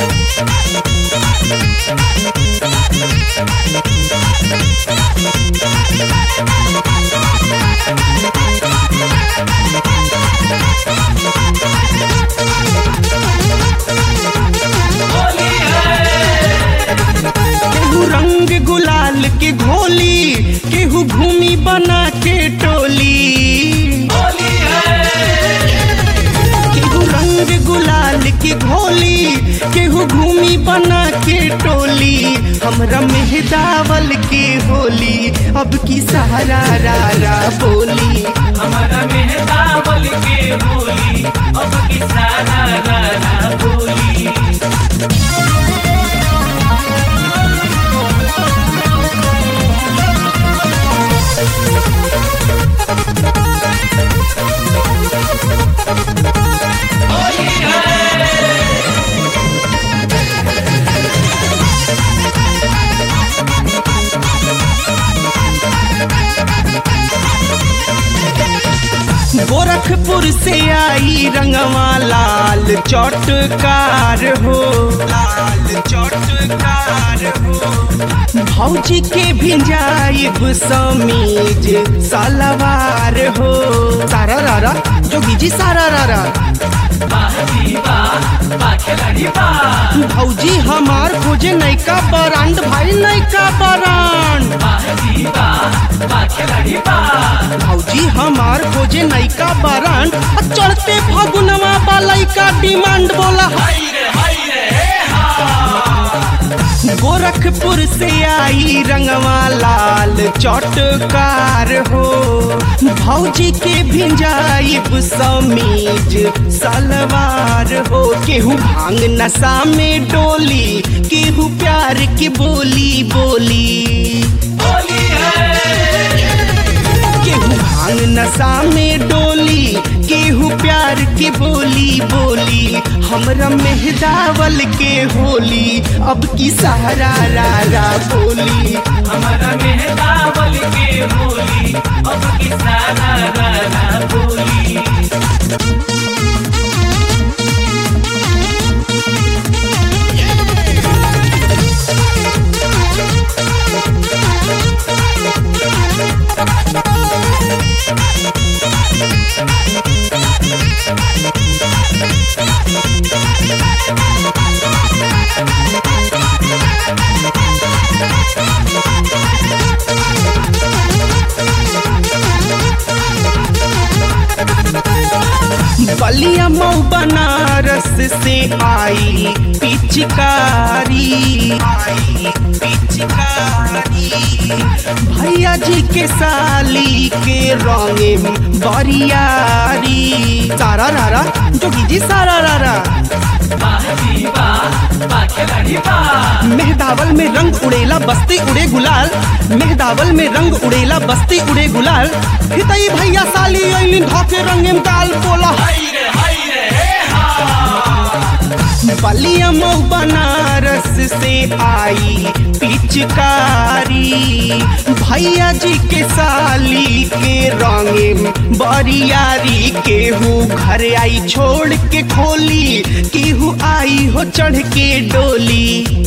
केहू रंग गुलाल के घोली, केहू भूमि बना के टोली। केहू रंग गुलाल के घोली, केहू भूमि बना के टोली। हमरा मेहदावल के होली अब की सहारा रा बोली। हमारा मेहदावल के होली अब की सारा रा बोली। गोरखपुर से आई रंगवा लाल चौटकार हो, लाल चौटकार हो। भौजी के भिंजाइब समीज सलवार हो। सारा रारा जोगी जी सारा रारा। भौजी हमार खोजे नैका बरांड भाई नैका बरांड। भौजी हमार खोजे नैका बरांड। चढ़ते फगुनवा बालाई का डिमांड बोला। गोरखपुर से आई रंगवा लाल चौटकार हो। भौजी के भिंजाइब समीज सलवार हो। केहू भांग नशा में डोली, केहू प्यार की बोली बोली। केहू भांग नशा में डोली, केहू प्यार की बोली बोली। हमरा मेहदावल के होली अब की सहारा रा बोली। हमारा मेहदावल के होली अब की सारा रा बोली। बलिया मऊ बनारस से आई पिचकारी, आई पिचकारी। भैया जी के साली के रंगे बरियारी। सारा रारा जोगी जी सारा रारा। मेहदावल में रंग उड़ेला बस्ती उड़े गुलाल। मेहदावल में रंग उड़ेला बस्ती उड़े गुलाल। हितई भैया साली अइलिन धोके रंगे गाल बोला। बलिया मऊ बनारस से आई पिचकारी। भैया जी के साली के रंगे बरियारी। केहू घर आई छोड़ के खोली, केहू आई हो चढ़ के डोली।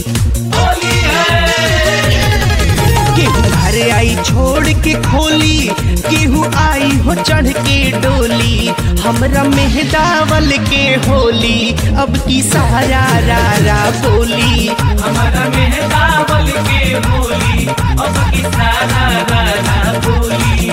केहू घर आई छोड़ के खोली, केहू आई हो चढ़ के डोली। हमरा मेहदावल के होली अब की सहारा रा बोली। हमारा मेहदावल के होली अब की सारा रा बोली।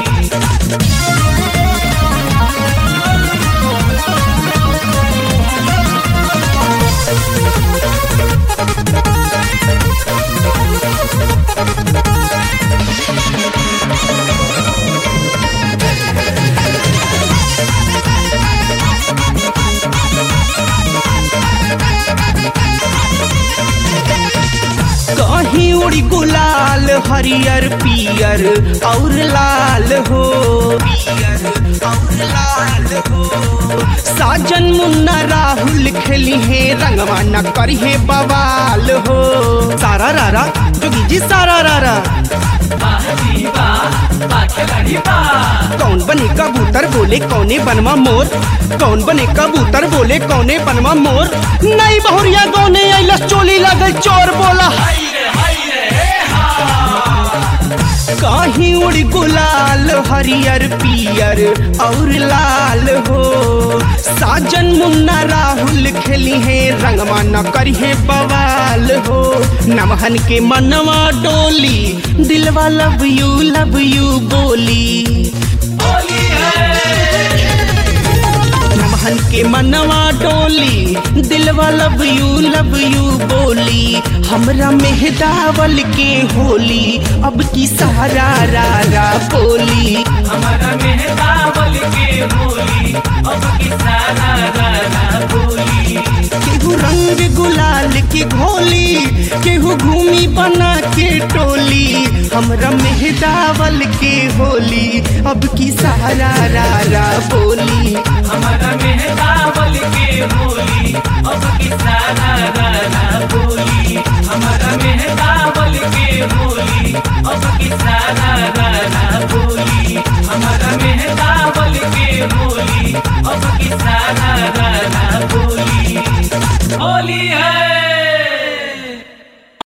कहीं उड़ी गुलाल हरियर पियर और लाल हो, पियर और लाल हो। साजन मुन्ना राहुल खेली है रंगवा न करी है बवाल हो। सारा रारा जोगी जी सारा रारा। कौन बने कबूतर बोले कौने बनवा मोर। कौन बने कबूतर बोले कौने बनवा मोर। नई बहुरिया गौने आइला चोली लगल चोर बोला हाय रे कहीं उड़ी गुलाल हरियर पियर और लाल हो साजन मुन्ना राहुल खेली है रंगवा न करी है बवाल हो नमहन के मनवा डोली दिलवा लव यू बोली होली है नमहन के मनवा डोली दिलवा लव यू बोली हमरा मेहदावल के होली अब की सहारा रा बोली हमारा मेहदावल के होली अब की सारा राना बोली केहू रंग गुलाल की घोली केहू घूमी बना के टोली हमरा मेहदावल के होली अब की सहारा रा बोली